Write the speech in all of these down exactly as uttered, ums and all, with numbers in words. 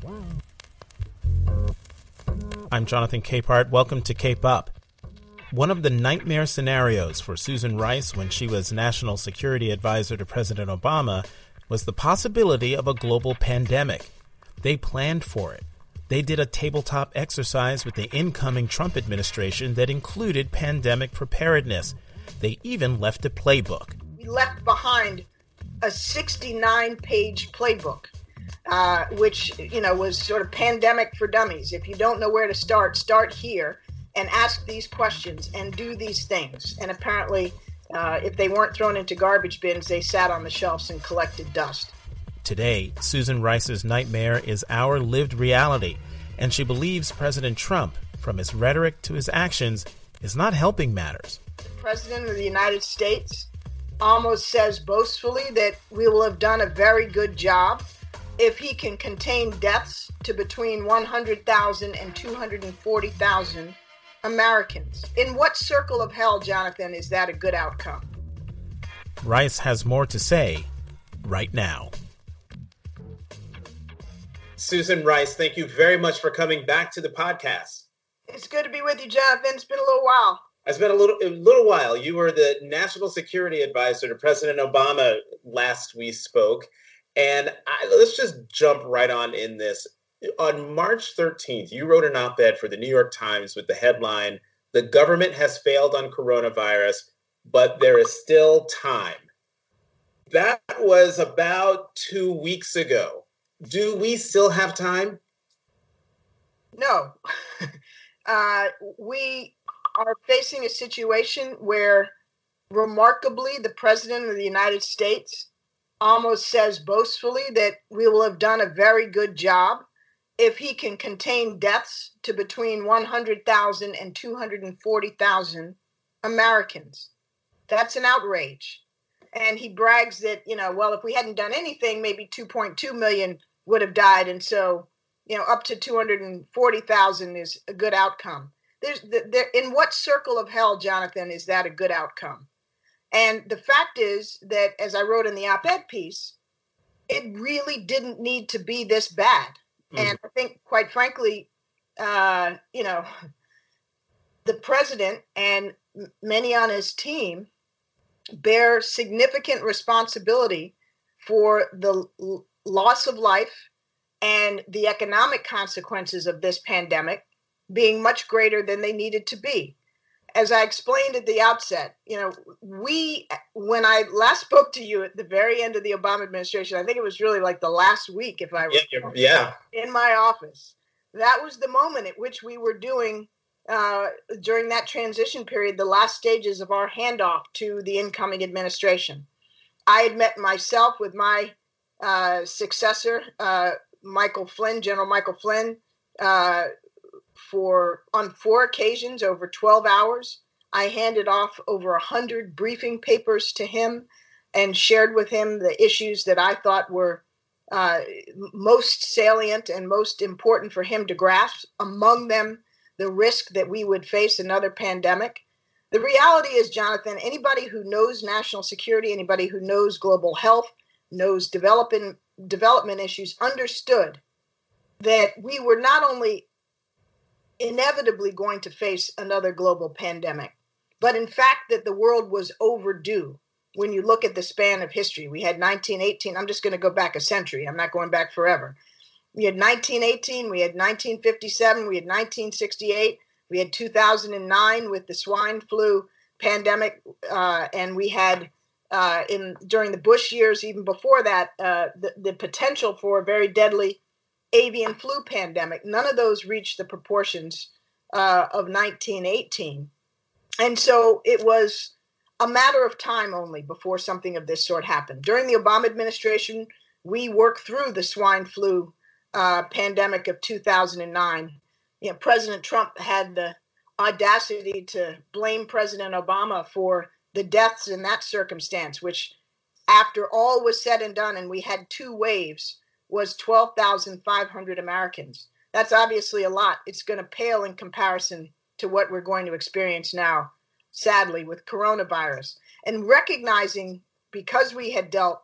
I'm Jonathan Capehart. Welcome to Cape Up. One of the nightmare scenarios for Susan Rice when she was National Security Advisor to President Obama was the possibility of a global pandemic. They planned for it. They did a tabletop exercise with the incoming Trump administration that included pandemic preparedness. They even left a playbook. We left behind a sixty-nine page playbook, uh, which, you know, was sort of pandemic for dummies. If you don't know where to start, start here and ask these questions and do these things. And apparently, uh, if they weren't thrown into garbage bins, they sat on the shelves and collected dust. Today, Susan Rice's nightmare is our lived reality, and she believes President Trump, from his rhetoric to his actions, is not helping matters. The President of the United States almost says boastfully that we will have done a very good job if he can contain deaths to between one hundred thousand and two hundred forty thousand Americans. In what circle of hell, Jonathan, is that a good outcome? Rice has more to say right now. Susan Rice, thank you very much for coming back to the podcast. It's good to be with you, Jonathan. It's been a little while. It's been a little a little while. You were the National Security Advisor to President Obama last we spoke. And I, let's just jump right on in this. On March thirteenth, you wrote an op-ed for the New York Times with the headline, "The government has failed on coronavirus, but there is still time." That was about two weeks ago. Do we still have time? No. uh, we are facing a situation where, remarkably, the President of the United States almost says boastfully that we will have done a very good job if he can contain deaths to between one hundred thousand and two hundred forty thousand Americans. That's an outrage. And he brags that, you know, well, if we hadn't done anything, maybe two point two million would have died. And so, you know, up to two hundred forty thousand is a good outcome. There's there, in what circle of hell, Jonathan, is that a good outcome? And the fact is that, as I wrote in the op-ed piece, it really didn't need to be this bad. Mm. And I think, quite frankly, uh, you know, the president and many on his team bear significant responsibility for the l- loss of life and the economic consequences of this pandemic being much greater than they needed to be. As I explained at the outset, you know, we, when I last spoke to you at the very end of the Obama administration, I think it was really like the last week, if I remember, yeah, in my office, that was the moment at which we were doing, uh, during that transition period, the last stages of our handoff to the incoming administration. I had met myself with my uh, successor, uh, Michael Flynn, General Michael Flynn, uh, for on four occasions over twelve hours. I handed off over one hundred briefing papers to him and shared with him the issues that I thought were uh, most salient and most important for him to grasp, among them the risk that we would face another pandemic. The reality is, Jonathan, anybody who knows national security, anybody who knows global health, knows development, development issues, understood that we were not only inevitably going to face another global pandemic, but in fact that the world was overdue. When you look at the span of history, we had nineteen eighteen. I'm just going to go back a century. I'm not going back forever. We had nineteen eighteen, we had nineteen fifty-seven, we had nineteen sixty-eight, we had two thousand nine with the swine flu pandemic, uh, and we had uh, in during the Bush years, even before that, uh, the, the potential for a very deadly avian flu pandemic. None of those reached the proportions uh, of nineteen eighteen. And so it was a matter of time only before something of this sort happened. During the Obama administration, we worked through the swine flu uh, pandemic of two thousand nine. You know, President Trump had the audacity to blame President Obama for the deaths in that circumstance, which, after all was said and done, and we had two waves, was twelve thousand five hundred Americans. That's obviously a lot. It's going to pale in comparison to what we're going to experience now, sadly, with coronavirus. And recognizing, because we had dealt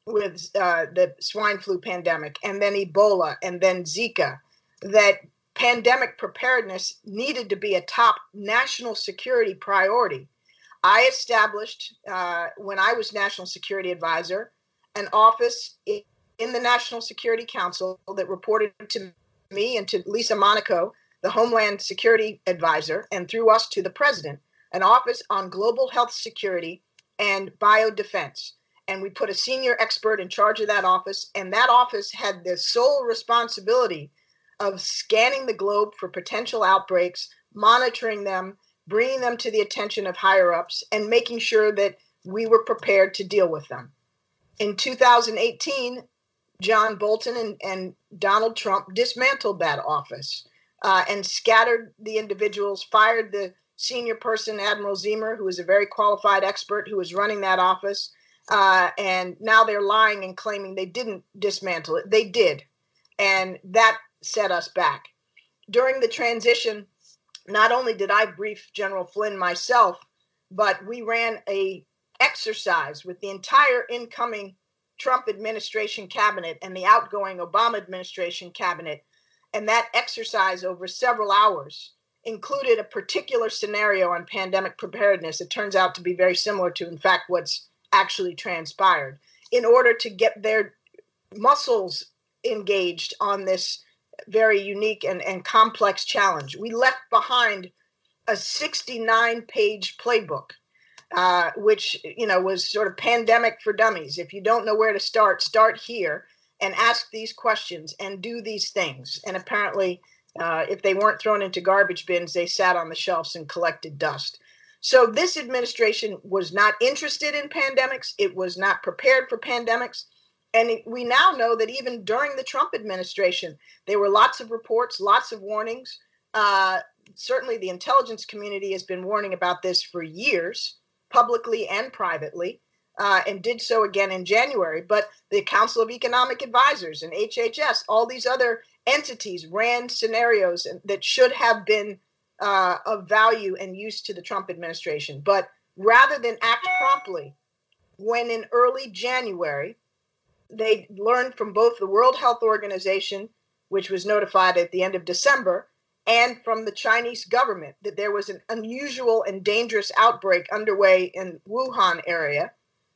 with uh, the swine flu pandemic, and then Ebola, and then Zika, that pandemic preparedness needed to be a top national security priority. I established, uh, when I was National Security Advisor, an office in, in the National Security Council that reported to me and to Lisa Monaco, the Homeland Security Advisor, and through us to the President, an office on global health security and biodefense. And we put a senior expert in charge of that office, and that office had the sole responsibility of scanning the globe for potential outbreaks, monitoring them, bringing them to the attention of higher-ups, and making sure that we were prepared to deal with them. In two thousand eighteen, John Bolton and, and Donald Trump dismantled that office uh, and scattered the individuals, fired the senior person, Admiral Ziemer, who was a very qualified expert who was running that office. Uh, and now they're lying and claiming they didn't dismantle it. They did. And that set us back. During the transition, not only did I brief General Flynn myself, but we ran a exercise with the entire incoming Trump administration cabinet and the outgoing Obama administration cabinet. And that exercise over several hours included a particular scenario on pandemic preparedness. It turns out to be very similar to, in fact, what's actually transpired, in order to get their muscles engaged on this very unique and, and complex challenge. We left behind a sixty-nine page playbook, uh, which, you know, was sort of pandemic for dummies. If you don't know where to start, start here and ask these questions and do these things. And apparently, uh, if they weren't thrown into garbage bins, they sat on the shelves and collected dust. So this administration was not interested in pandemics. It was not prepared for pandemics. And it, we now know that even during the Trump administration, there were lots of reports, lots of warnings. Uh, certainly the intelligence community has been warning about this for years, publicly and privately, uh, and did so again in January. But the Council of Economic Advisors and H H S, all these other entities ran scenarios that should have been Uh, of value and use to the Trump administration. But rather than act promptly, when in early January, they learned from both the World Health Organization, which was notified at the end of December, and from the Chinese government that there was an unusual and dangerous outbreak underway in Wuhan area,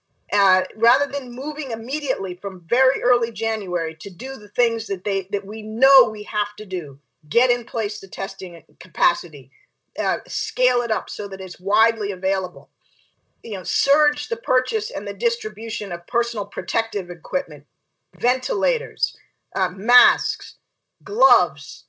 uh, rather than moving immediately from very early January to do the things that they that we know we have to do, get in place the testing capacity, uh, scale it up so that it's widely available, you know, surge the purchase and the distribution of personal protective equipment, ventilators, uh, masks, gloves,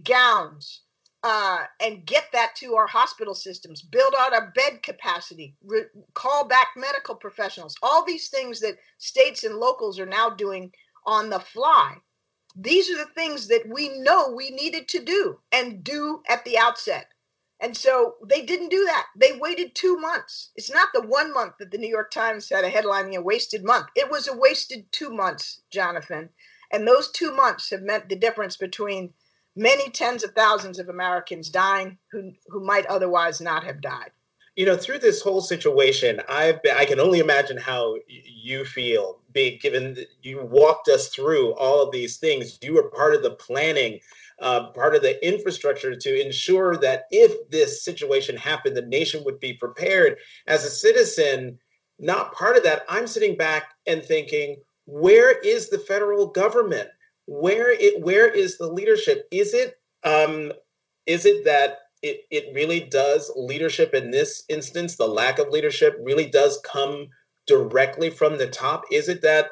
gowns, uh, and get that to our hospital systems, build out our bed capacity, re- call back medical professionals, all these things that states and locals are now doing on the fly. These are the things that we know we needed to do and do at the outset. And so they didn't do that. They waited two months. It's not the one month that the New York Times had a headline, a wasted month. It was a wasted two months, Jonathan. And those two months have meant the difference between many tens of thousands of Americans dying who, who might otherwise not have died. You know, through this whole situation, I've been, I can only imagine how you feel, being given that you walked us through all of these things. You were part of the planning, uh, part of the infrastructure to ensure that if this situation happened, the nation would be prepared. As a citizen, not part of that, I'm sitting back and thinking, where is the federal government? Where it, where is the leadership? Is it, um, is it that It it really does, leadership in this instance, the lack of leadership really does come directly from the top? Is it that,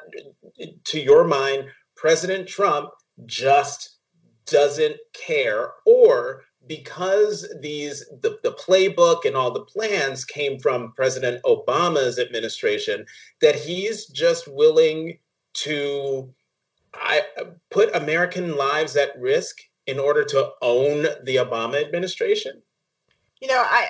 to your mind, President Trump just doesn't care? Or because these the, the playbook and all the plans came from President Obama's administration, that he's just willing to I, put American lives at risk in order to own the Obama administration? You know, I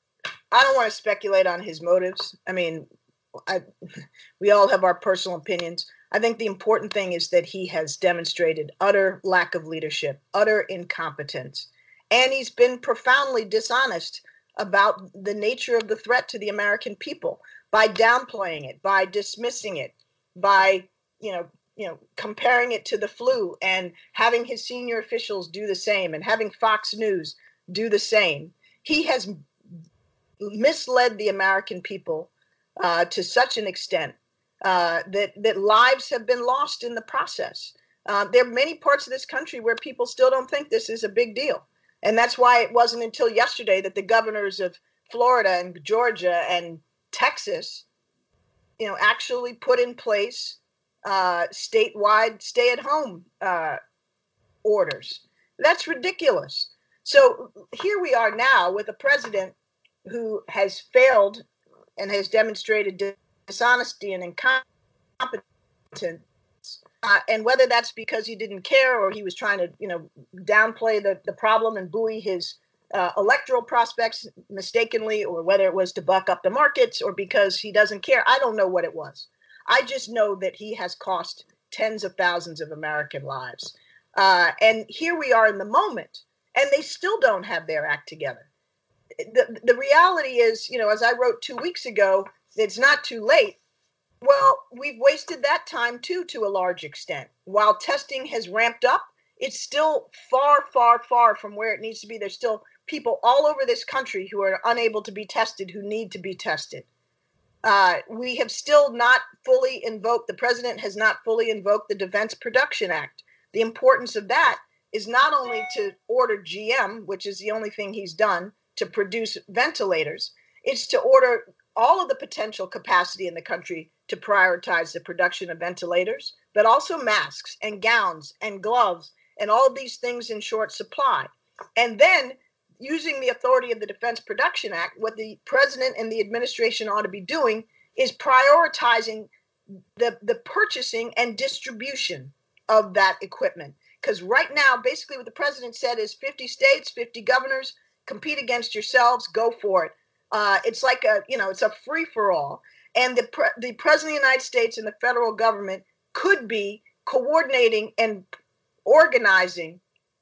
I don't want to speculate on his motives. I mean, I, we all have our personal opinions. I think the important thing is that he has demonstrated utter lack of leadership, utter incompetence, and he's been profoundly dishonest about the nature of the threat to the American people by downplaying it, by dismissing it, by you know, you know, comparing it to the flu and having his senior officials do the same and having Fox News do the same. He has misled the American people uh, to such an extent uh, that that lives have been lost in the process. Uh, there are many parts of this country where people still don't think this is a big deal. And that's why it wasn't until yesterday that the governors of Florida and Georgia and Texas, you know, actually put in place uh, statewide stay-at-home uh, orders. That's ridiculous. So here we are now with a president who has failed and has demonstrated dishonesty and incompetence. Uh, and whether that's because he didn't care or he was trying to, you know, downplay the, the problem and buoy his uh, electoral prospects mistakenly, or whether it was to buck up the markets or because he doesn't care, I don't know what it was. I just know that he has cost tens of thousands of American lives. Uh, and here we are in the moment, and they still don't have their act together. The, the reality is, you know, as I wrote two weeks ago, it's not too late. Well, we've wasted that time, too, to a large extent. While testing has ramped up, it's still far, far, far from where it needs to be. There's still people all over this country who are unable to be tested, who need to be tested. Uh, we have still not fully invoked, the president has not fully invoked the Defense Production Act. The importance of that is not only to order G M, which is the only thing he's done to produce ventilators, it's to order all of the potential capacity in the country to prioritize the production of ventilators, but also masks and gowns and gloves and all of these things in short supply. And then, using the authority of the Defense Production Act, what the president and the administration ought to be doing is prioritizing the, the purchasing and distribution of that equipment. Because right now, basically what the president said is fifty states, fifty governors, compete against yourselves, go for it. Uh, it's like a, you know, it's a free-for-all. And the, pre- the president of the United States and the federal government could be coordinating and organizing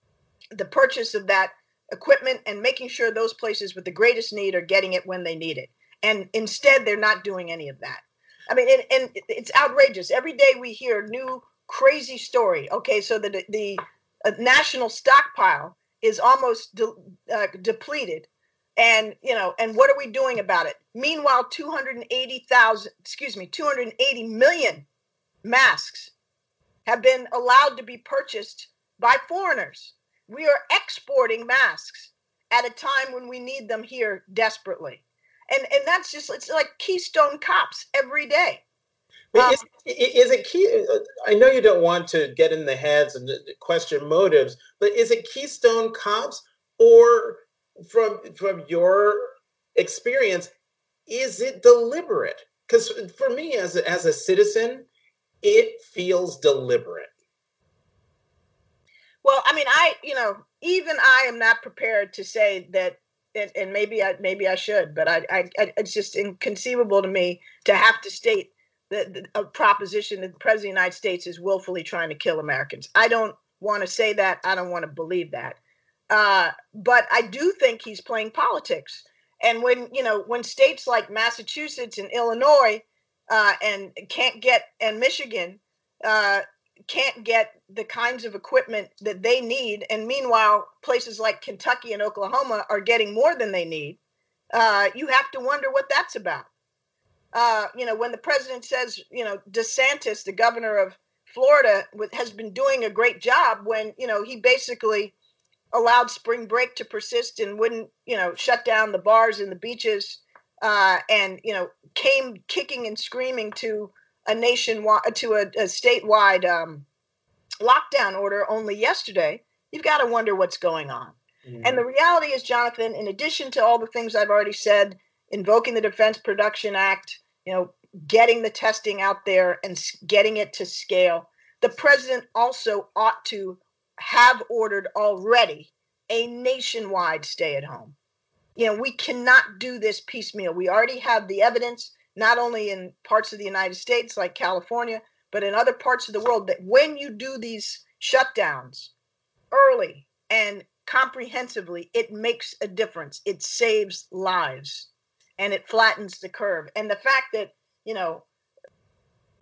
the purchase of that equipment and making sure those places with the greatest need are getting it when they need it. And instead, they're not doing any of that. I mean, and, and it's outrageous. Every day we hear a new crazy story. Okay, so the, the uh, national stockpile is almost de- uh, depleted. And, you know, and what are we doing about it? Meanwhile, two hundred eighty thousand, excuse me, two hundred eighty million masks have been allowed to be purchased by foreigners. We are exporting masks at a time when we need them here desperately. And and that's just, it's like Keystone Cops every day. Um, is, is it key? I know you don't want to get in the heads and question motives, but is it Keystone Cops, or from from your experience, is it deliberate? Because for me, as a, as a citizen, it feels deliberate. Well, I mean, I, you know, even I am not prepared to say that, and, and maybe I maybe I should, but I, I, it's just inconceivable to me to have to state that a proposition that the president of the United States is willfully trying to kill Americans. I don't want to say that. I don't want to believe that. Uh, but I do think he's playing politics. And when, you know, when states like Massachusetts and Illinois uh, and can't get, and Michigan uh, can't get the kinds of equipment that they need, and meanwhile, places like Kentucky and Oklahoma are getting more than they need, uh, you have to wonder what that's about. Uh, you know, when the president says, you know, DeSantis, the governor of Florida, has been doing a great job, when, you know, he basically allowed spring break to persist and wouldn't, you know, shut down the bars and the beaches, uh, and, you know, came kicking and screaming to a nationwide, to a, a statewide um, lockdown order only yesterday, you've got to wonder what's going on. Mm-hmm. And the reality is, Jonathan, in addition to all the things I've already said, invoking the Defense Production Act, you know, getting the testing out there and getting it to scale, the president also ought to have ordered already a nationwide stay at home. You know, we cannot do this piecemeal. We already have the evidence, not only in parts of the United States like California, but in other parts of the world, that when you do these shutdowns early and comprehensively, it makes a difference. It saves lives and it flattens the curve. And the fact that, you know,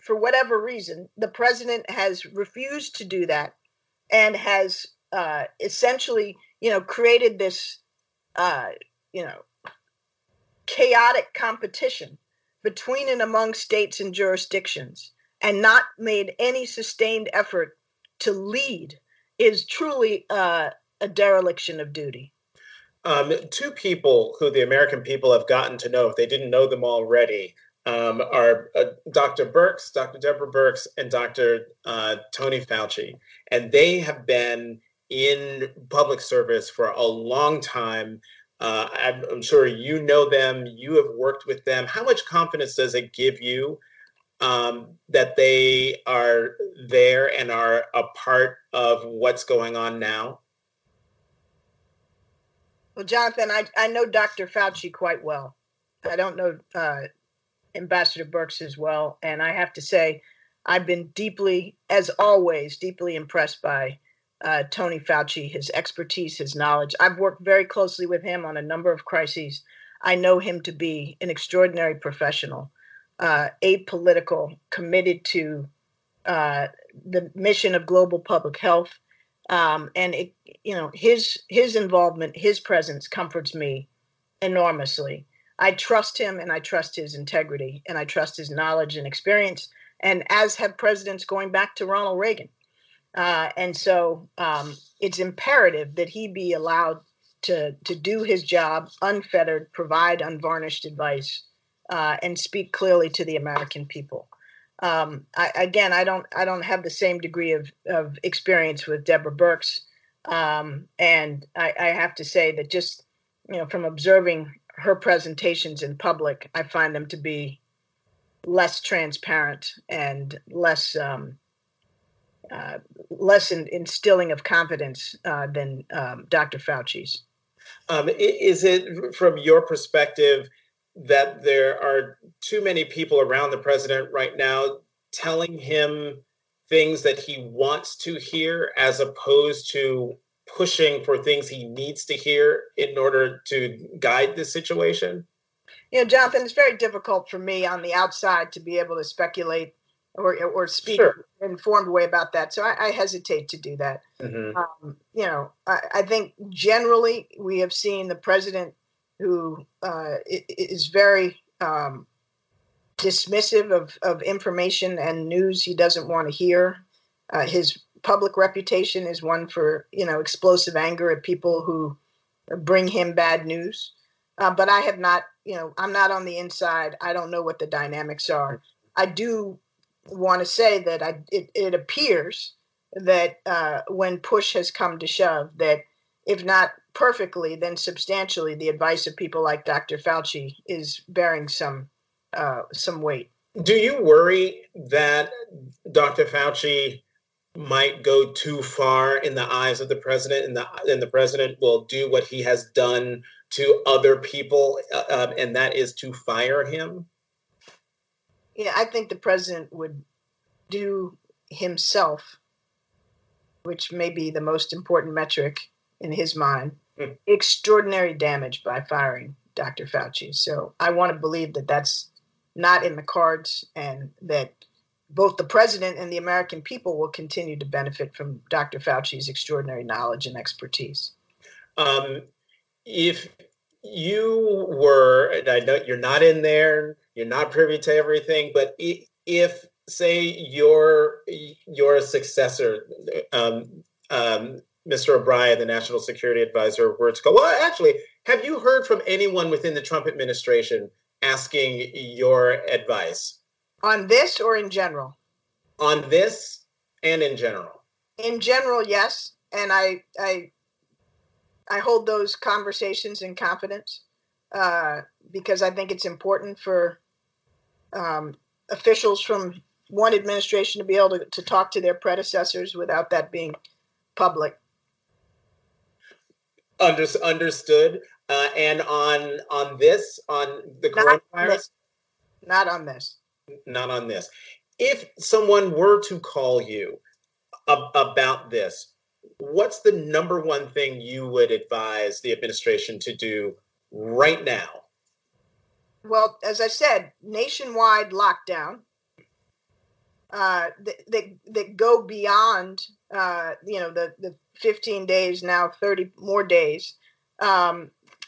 for whatever reason, the president has refused to do that and has uh, essentially, you know, created this, uh, you know, chaotic competition between and among states and jurisdictions, and not made any sustained effort to lead, is truly uh, a dereliction of duty. Um, two people who the American people have gotten to know, if they didn't know them already, um, are uh, Doctor Birx, Doctor Deborah Birx, and Doctor Uh, Tony Fauci. And they have been in public service for a long time. Uh, I'm, I'm sure you know them, you have worked with them. How much confidence does it give you um, that they are there and are a part of what's going on now? Well, Jonathan, I, I know Doctor Fauci quite well. I don't know uh, Ambassador Birx as well. And I have to say, I've been deeply, as always, deeply impressed by uh, Tony Fauci, his expertise, his knowledge. I've worked very closely with him on a number of crises. I know him to be an extraordinary professional, uh, apolitical, committed to uh, the mission of global public health. Um, and it, you know, his his involvement, his presence comforts me enormously. I trust him, and I trust his integrity, and I trust his knowledge and experience, and as have presidents going back to Ronald Reagan. Uh, and so um, it's imperative that he be allowed to to do his job unfettered, provide unvarnished advice, uh, and speak clearly to the American people. Um, I, again, I don't I don't have the same degree of, of experience with Deborah Birx. Um, and I, I have to say that just, you know, from observing her presentations in public, I find them to be less transparent and less um, uh, less in, instilling of confidence uh, than um, Doctor Fauci's. Um, is it, from your perspective, that there are too many people around the president right now telling him things that he wants to hear, as opposed to pushing for things he needs to hear in order to guide the situation? You know, Jonathan, it's very difficult for me on the outside to be able to speculate or or speak Sure. in an informed way about that. So I, I hesitate to do that. Mm-hmm. Um, you know, I, I think generally we have seen the president who uh, is very um, dismissive of, of information and news he doesn't want to hear. Uh, his public reputation is one for, you know, explosive anger at people who bring him bad news. Uh, but I have not, you know, I'm not on the inside. I don't know what the dynamics are. I do want to say that I, it, it appears that uh, when push has come to shove, that if not perfectly, then substantially, the advice of people like Doctor Fauci is bearing some uh, some weight. Do you worry that Doctor Fauci might go too far in the eyes of the president, and the and the president will do what he has done to other people, uh, and that is to fire him? Yeah, I think the president would do himself, which may be the most important metric in his mind, mm. extraordinary damage by firing Doctor Fauci. So I want to believe that that's not in the cards, and that both the president and the American people will continue to benefit from Doctor Fauci's extraordinary knowledge and expertise. Um, if you were, and I know you're not in there, you're not privy to everything, but if, say, your your successor, um, um, Mister O'Brien, the National Security Advisor, were to go, well, actually, have you heard from anyone within the Trump administration asking your advice? On this or in general? On this and in general. In general, yes. And I I, I hold those conversations in confidence uh, because I think it's important for um, officials from one administration to be able to, to talk to their predecessors without that being public. Under, understood. Uh, and on on this, on the Not coronavirus? This. Not on this. Not on this. If someone were to call you ab- about this, what's the number one thing you would advise the administration to do right now? Well, as I said, nationwide lockdown, uh, that, that that go beyond uh, you know the the fifteen days, now thirty more days, um,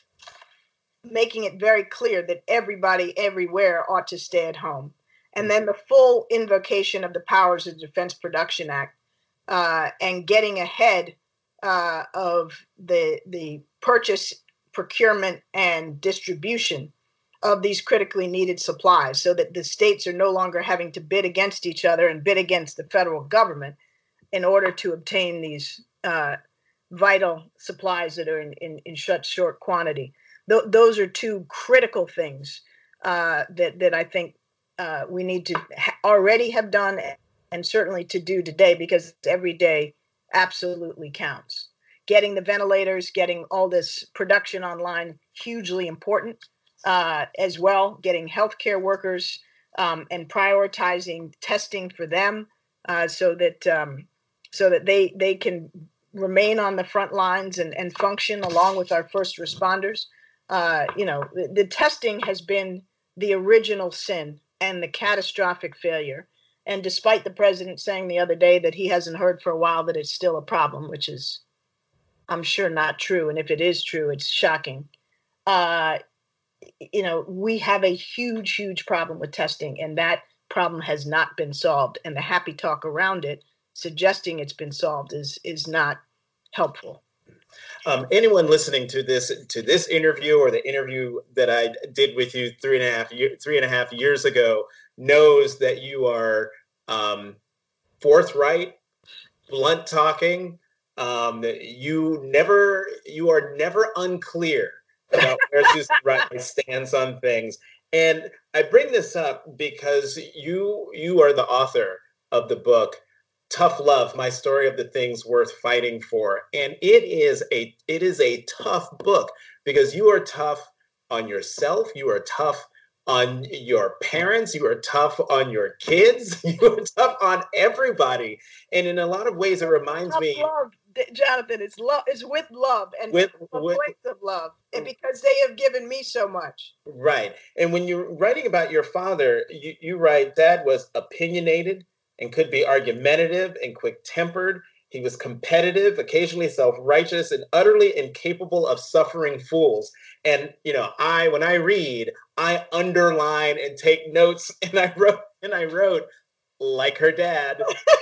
making it very clear that everybody everywhere ought to stay at home, and then the full invocation of the powers of the Defense Production Act, uh, and getting ahead uh, of the the purchase, procurement, and distribution of these critically needed supplies, so that the states are no longer having to bid against each other and bid against the federal government in order to obtain these uh, vital supplies that are in, in, in such short quantity. Th- those are two critical things uh, that, that I think uh, we need to ha- already have done, and certainly to do today, because every day absolutely counts. Getting the ventilators, getting all this production online, hugely important. Uh, as well, getting healthcare workers um, and prioritizing testing for them, uh, so that um, so that they they can remain on the front lines and, and function along with our first responders. Uh, you know, the, the testing has been the original sin and the catastrophic failure. And despite the president saying the other day that he hasn't heard for a while that it's still a problem, which is, I'm sure, not true. And if it is true, it's shocking. Uh, you know, we have a huge, huge problem with testing, and that problem has not been solved. And the happy talk around it, suggesting it's been solved, is is not helpful. Um, anyone listening to this to this interview, or the interview that I did with you three and a half year, three and a half years ago, knows that you are um, forthright, blunt talking. Um, that you never, you are never unclear about where Susan Rice stands on things. And I bring this up because you you are the author of the book Tough Love: My Story of the Things Worth Fighting For. And it is a it is a tough book, because you are tough on yourself, you are tough on your parents, you are tough on your kids, you are tough on everybody. And in a lot of ways, it reminds tough me love, Jonathan, it's love, it's with love and with, a with place of love, and because they have given me so much. Right. And when you're writing about your father, you, you write, Dad was opinionated and could be argumentative and quick-tempered. He was competitive, occasionally self-righteous, and utterly incapable of suffering fools. And, you know, I, when I read, I underline and take notes, and I wrote, and I wrote, like her dad.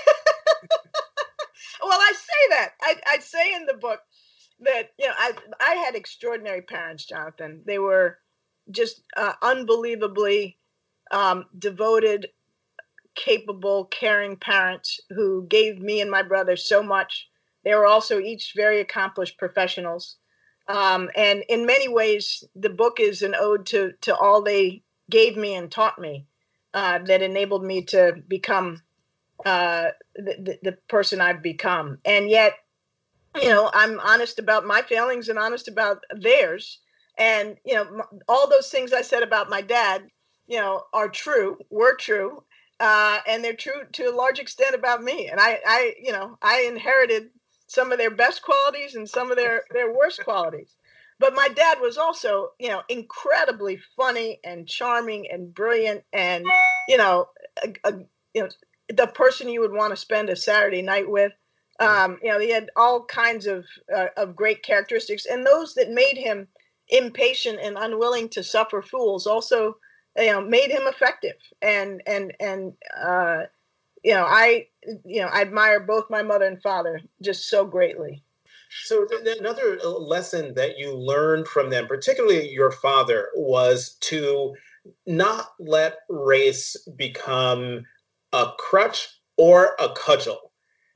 Well, I say that. I, I say in the book that, you know, I I had extraordinary parents, Jonathan. They were just uh, unbelievably um, devoted, capable, caring parents who gave me and my brother so much. They were also each very accomplished professionals. Um, and in many ways, the book is an ode to, to all they gave me and taught me, uh, that enabled me to become uh, the, the, the person I've become. And yet, you know, I'm honest about my failings and honest about theirs. And, you know, all those things I said about my dad, you know, are true, were true. Uh, and they're true to a large extent about me. And I, I, you know, I inherited some of their best qualities and some of their, their worst qualities. But my dad was also, you know, incredibly funny and charming and brilliant, and, you know, a, a, you know, the person you would want to spend a Saturday night with. Um, you know, he had all kinds of uh, of great characteristics, and those that made him impatient and unwilling to suffer fools also, you know, made him effective. And and and uh, you know, I you know I admire both my mother and father just so greatly. So th- another lesson that you learned from them, particularly your father, was to not let race become a crutch or a cudgel.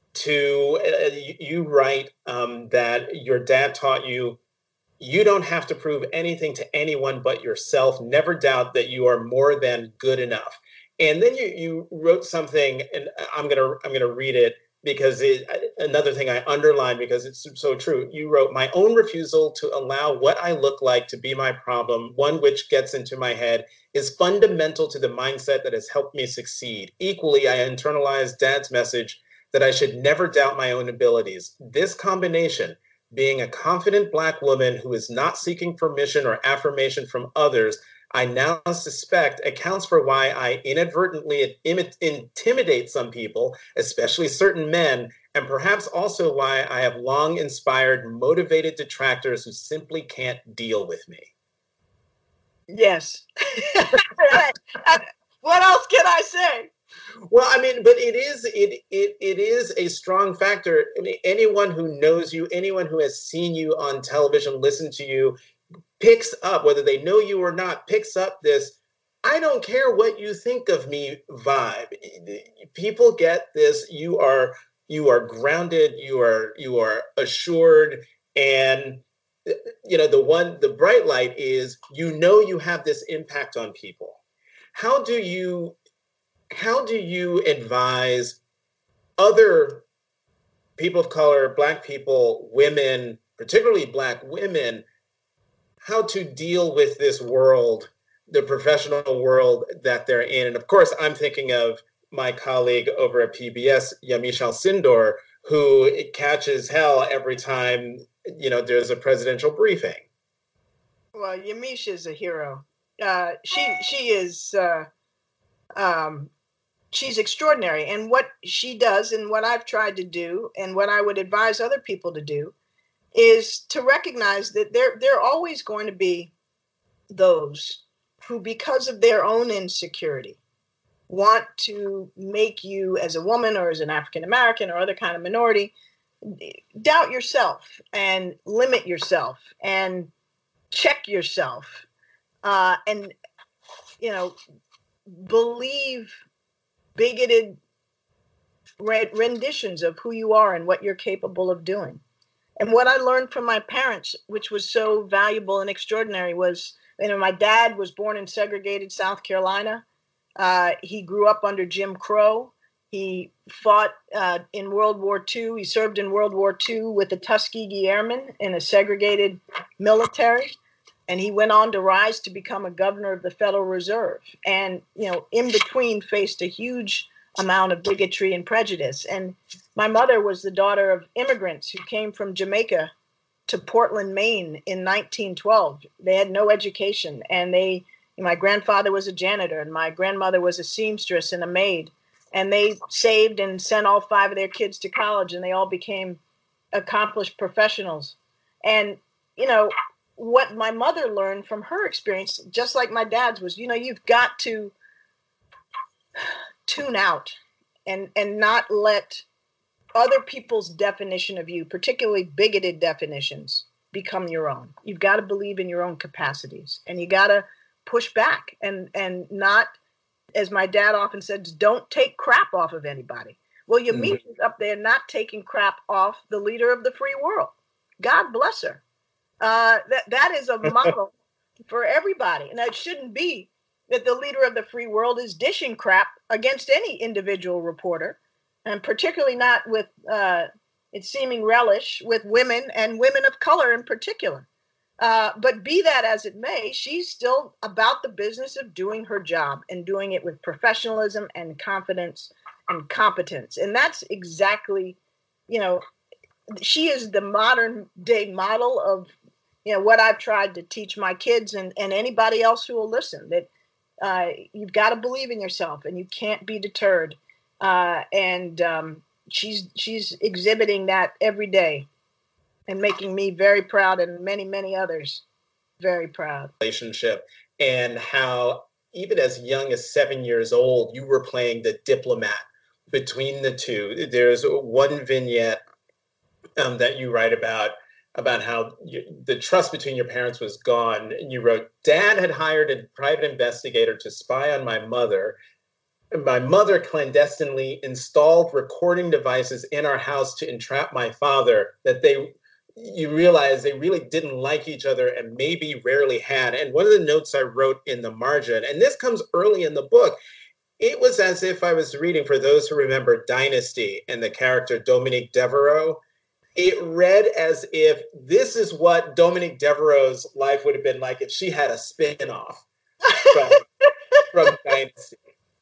To uh, you, you write um, that your dad taught you, you don't have to prove anything to anyone but yourself. Never doubt that you are more than good enough. And then you you wrote something, and I'm gonna I'm gonna read it because it, another thing I underlined because it's so true. You wrote, "My own refusal to allow what I look like to be my problem, one which gets into my head, is fundamental to the mindset that has helped me succeed. Equally, I internalized Dad's message that I should never doubt my own abilities. This combination, being a confident Black woman who is not seeking permission or affirmation from others, I now suspect accounts for why I inadvertently imi- intimidate some people, especially certain men, and perhaps also why I have long inspired motivated detractors who simply can't deal with me. Yes. What else can I say? Well, I mean, but it is it it it is a strong factor. I mean, anyone who knows you, anyone who has seen you on television, listened to you, picks up, whether they know you or not, picks up this "I don't care what you think of me" vibe. People get this. You are you are grounded. You are you are assured, and you know the one the bright light is you know you have this impact on people. How do you how do you advise other people of color, Black people, women, particularly Black women, how to deal with this world, the professional world that they're in? And of course, I'm thinking of my colleague over at P B S, Yamiche Alcindor, who catches hell every time, you know, there's a presidential briefing. Well, Yamiche is a hero. Uh, she she is uh, um, she's extraordinary, and what she does, and what I've tried to do, and what I would advise other people to do, is to recognize that there there are always going to be those who, because of their own insecurity, want to make you, as a woman or as an African American or other kind of minority, doubt yourself and limit yourself and check yourself, uh, and you know believe bigoted renditions of who you are and what you're capable of doing. And what I learned from my parents, which was so valuable and extraordinary, was, you know, my dad was born in segregated South Carolina. Uh, he grew up under Jim Crow. He fought uh, in World War Two. He served in World War Two with the Tuskegee Airmen in a segregated military. And he went on to rise to become a governor of the Federal Reserve. And, you know, in between faced a huge amount of bigotry and prejudice. And my mother was the daughter of immigrants who came from Jamaica to Portland, Maine in nineteen twelve. They had no education. And they, my grandfather was a janitor and my grandmother was a seamstress and a maid. And they saved and sent all five of their kids to college, and they all became accomplished professionals. And, you know, what my mother learned from her experience, just like my dad's, was, you know, you've got to tune out and, and not let other people's definition of you, particularly bigoted definitions, become your own. You've got to believe in your own capacities, and you got to push back and, and not, as my dad often said, don't take crap off of anybody. Well, Yamiche mm-hmm. is up there not taking crap off the leader of the free world. God bless her. Uh, that that is a model for everybody. And it shouldn't be that the leader of the free world is dishing crap against any individual reporter, and particularly not with uh, its seeming relish with women and women of color in particular. Uh, but be that as it may, she's still about the business of doing her job and doing it with professionalism and confidence and competence. And that's exactly, you know, she is the modern day model of, you know, what I've tried to teach my kids and, and anybody else who will listen, that uh, you've got to believe in yourself and you can't be deterred. Uh, and um, she's she's exhibiting that every day and making me very proud, and many, many others very proud. Relationship, and how even as young as seven years old, you were playing the diplomat between the two. There's one vignette um, that you write about, about how you, the trust between your parents was gone. And you wrote, "Dad had hired a private investigator to spy on my mother. My mother clandestinely installed recording devices in our house to entrap my father, that they, you realize they really didn't like each other and maybe rarely had." And one of the notes I wrote in the margin, and this comes early in the book, it was as if I was reading, for those who remember Dynasty and the character Dominique Devereaux, it read as if this is what Dominique Devereaux's life would have been like if she had a spin-off from, from Dynasty.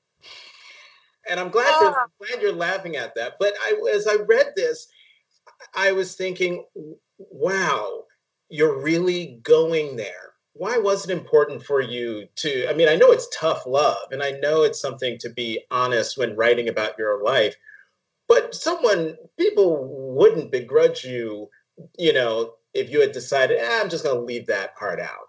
And I'm glad, you're, I'm glad you're laughing at that. But I, as I read this, I was thinking, wow, you're really going there. why was it important for you to, I mean, I know it's tough love, and I know it's something to be honest when writing about your life, but someone, people wouldn't begrudge you, you know, if you had decided, eh, I'm just going to leave that part out.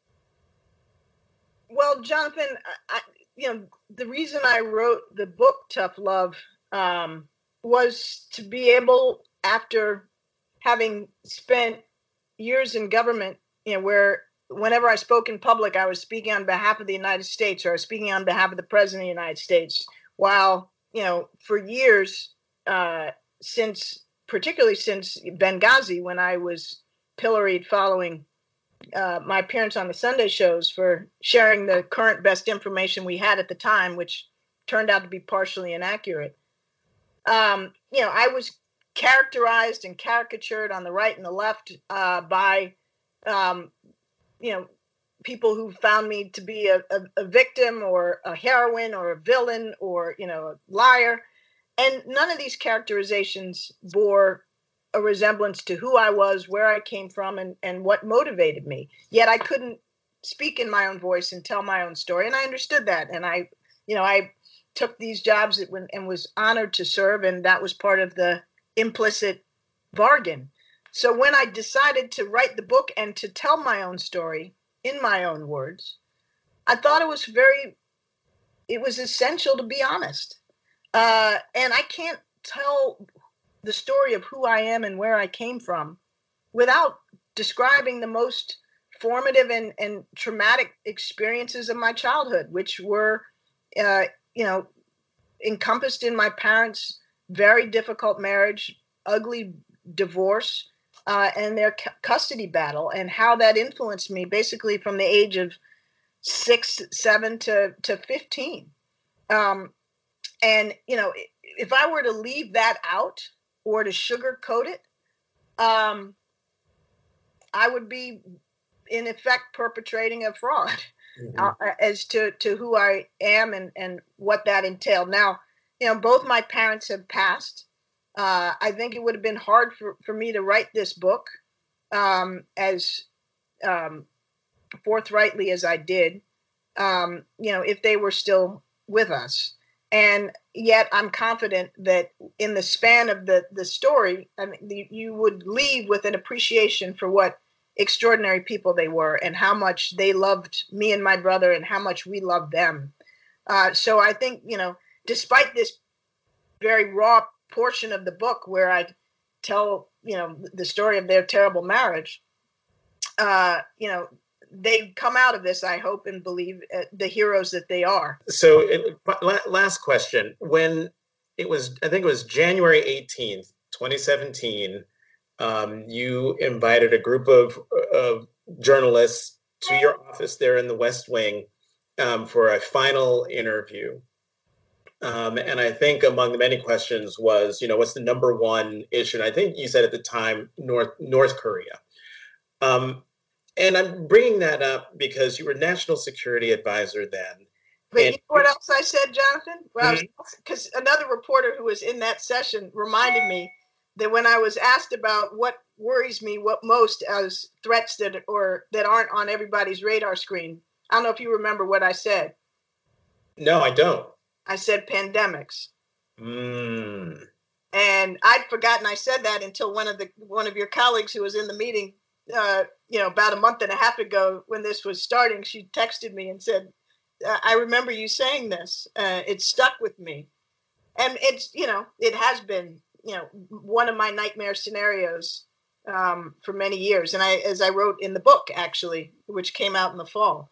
Well, Jonathan, I, you know, the reason I wrote the book Tough Love um, was to be able, after having spent years in government, you know, where whenever I spoke in public, I was speaking on behalf of the United States, or I was speaking on behalf of the President of the United States, while, you know, for years, uh, since, particularly since Benghazi, when I was pilloried following uh, my appearance on the Sunday shows for sharing the current best information we had at the time, which turned out to be partially inaccurate. Um, you know, I was characterized and caricatured on the right and the left uh, by, um, you know, people who found me to be a, a, a victim or a heroine or a villain or, you know, a liar. And none of these characterizations bore a resemblance to who I was, where I came from, and, and what motivated me. Yet I couldn't speak in my own voice and tell my own story. And I understood that. And I, you know, I took these jobs that when, and was honored to serve. And that was part of the implicit bargain. So when I decided to write the book and to tell my own story in my own words, I thought it was very, it was essential to be honest. Uh, and I can't tell the story of who I am and where I came from without describing the most formative and, and traumatic experiences of my childhood, which were, uh, you know, encompassed in my parents' very difficult marriage, ugly divorce, uh, and their c- custody battle, and how that influenced me basically from the age of six, seven to, to fifteen. Um, and, you know, if I were to leave that out, or to sugarcoat it, um, I would be, in effect, perpetrating a fraud mm-hmm. uh, as to, to who I am and, and what that entailed. Now, you know, both my parents have passed. Uh, I think it would have been hard for, for me to write this book um, as um, forthrightly as I did, um, you know, if they were still with us. And yet I'm confident that in the span of the, the story, I mean, the, you would leave with an appreciation for what extraordinary people they were and how much they loved me and my brother and how much we loved them. Uh, so I think, you know, despite this very raw portion of the book where I tell, you know, the story of their terrible marriage, uh, you know, they come out of this, I hope and believe, uh, the heroes that they are. So it, last question. When it was, I think it was January eighteenth, twenty seventeen, um, you invited a group of, of journalists to your office there in the West Wing um, for a final interview. Um, and I think among the many questions was, you know, what's the number one issue? And I think you said at the time, North, North Korea. Um, And I'm bringing that up because you were national security advisor then. But and- you know what else I said, Jonathan? Well, because mm-hmm. another reporter who was in that session reminded me that when I was asked about what worries me what most as threats that or that aren't on everybody's radar screen, I don't know if you remember what I said. No, I don't. I said pandemics. Mm. And I'd forgotten I said that until one of the one of your colleagues who was in the meeting, uh, you know, about a month and a half ago when this was starting, she texted me and said, I remember you saying this. Uh, it stuck with me. And it's, you know, it has been, you know, one of my nightmare scenarios um, for many years. And I, as I wrote in the book, actually, which came out in the fall.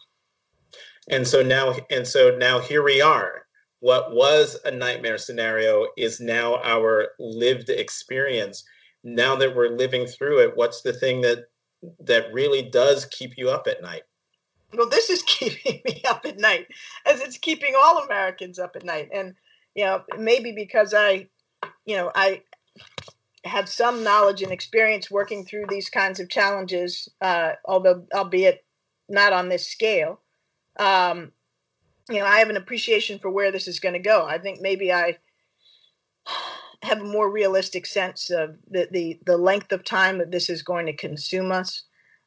And so now, and so now here we are. What was a nightmare scenario is now our lived experience. Now that we're living through it, what's the thing that that really does keep you up at night? Well, this is keeping me up at night, as it's keeping all Americans up at night. And, you know, maybe because I, you know, I have some knowledge and experience working through these kinds of challenges, uh, although albeit not on this scale. Um, you know, I have an appreciation for where this is going to go. I think maybe I have a more realistic sense of the, the, the length of time that this is going to consume us.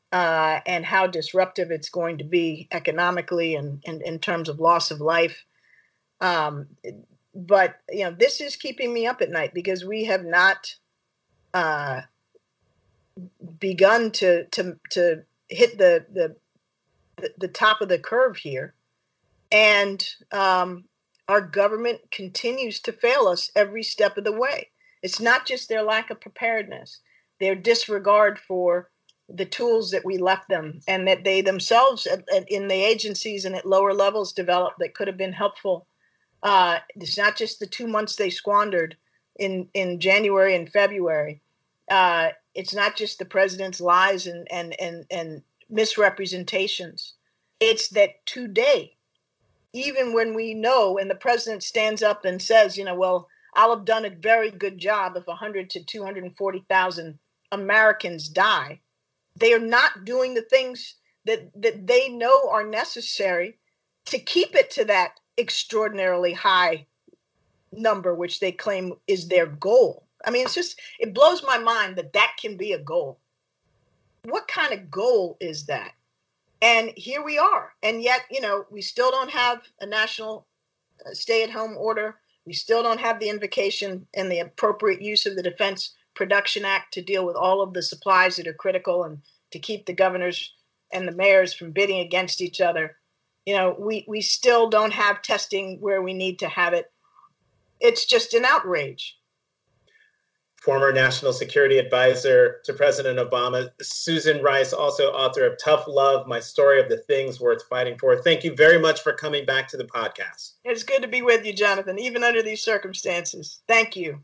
uh, and how disruptive it's going to be economically and, and in terms of loss of life. Um, but, you know, this is keeping me up at night because we have not uh, begun to to to hit the the the top of the curve here, and um, our government continues to fail us every step of the way. It's not just their lack of preparedness, their disregard for the tools that we left them and that they themselves at, at, in the agencies and at lower levels developed that could have been helpful. Uh, it's not just the two months they squandered in, in January and February. Uh, it's not just the president's lies and, and, and, and misrepresentations. It's that today, even when we know, and the president stands up and says, you know, well, I'll have done a very good job if one hundred to two hundred forty thousand Americans die. They are not doing the things that, that they know are necessary to keep it to that extraordinarily high number, which they claim is their goal. I mean, it's just, it blows my mind that that can be a goal. What kind of goal is that? And here we are. And yet, you know, we still don't have a national stay-at-home order. We still don't have the invocation and the appropriate use of the Defense Production Act to deal with all of the supplies that are critical and to keep the governors and the mayors from bidding against each other. You know, we, we still don't have testing where we need to have it. It's just an outrage. Former National Security Advisor to President Obama, Susan Rice, also author of Tough Love, My Story of the Things Worth Fighting For. Thank you very much for coming back to the podcast. It's good to be with you, Jonathan, even under these circumstances. Thank you.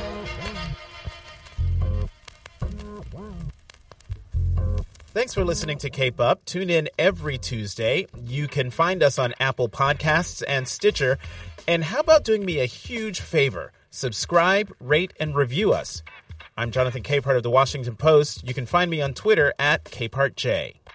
Thanks for listening to Cape Up. Tune in every Tuesday. You can find us on Apple Podcasts and Stitcher. And how about doing me a huge favor? Subscribe, rate, and review us. I'm Jonathan Capehart of The Washington Post. You can find me on Twitter at CapehartJ.